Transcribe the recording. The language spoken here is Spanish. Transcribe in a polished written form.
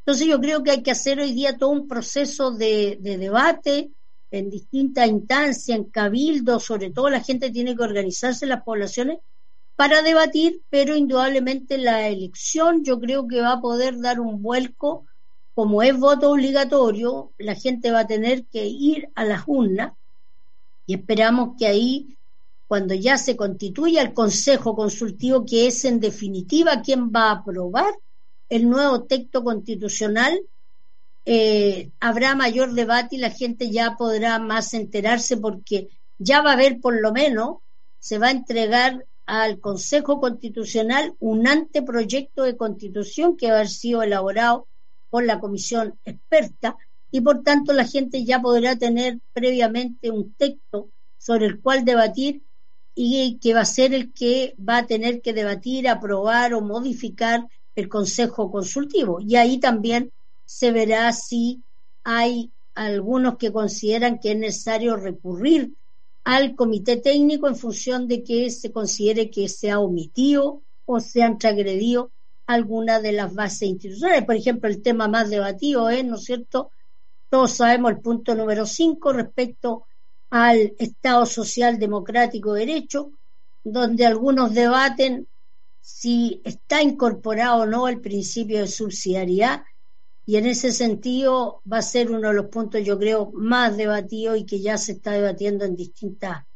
Entonces yo creo que hay que hacer hoy día todo un proceso de debate en distintas instancias, en cabildo, sobre todo la gente tiene que organizarse en las poblaciones para debatir, pero indudablemente la elección yo creo que va a poder dar un vuelco, como es voto obligatorio, la gente va a tener que ir a las urnas y esperamos que ahí, cuando ya se constituya el Consejo Consultivo, que es en definitiva quien va a aprobar el nuevo texto constitucional, habrá mayor debate y la gente ya podrá más enterarse porque ya va a haber por lo menos, se va a entregar al Consejo Constitucional un anteproyecto de constitución que va a haber sido elaborado por la comisión experta y por tanto la gente ya podrá tener previamente un texto sobre el cual debatir y que va a ser el que va a tener que debatir, aprobar o modificar el Consejo Consultivo. Y ahí también se verá si hay algunos que consideran que es necesario recurrir al comité técnico en función de que se considere que se ha omitido o se han transgredido alguna de las bases institucionales. Por ejemplo, el tema más debatido es, ¿no es cierto? Todos sabemos el punto número 5 respecto al Estado Social Democrático de Derecho, donde algunos debaten si está incorporado o no el principio de subsidiariedad, y en ese sentido va a ser uno de los puntos, yo creo, más debatidos y que ya se está debatiendo en distintas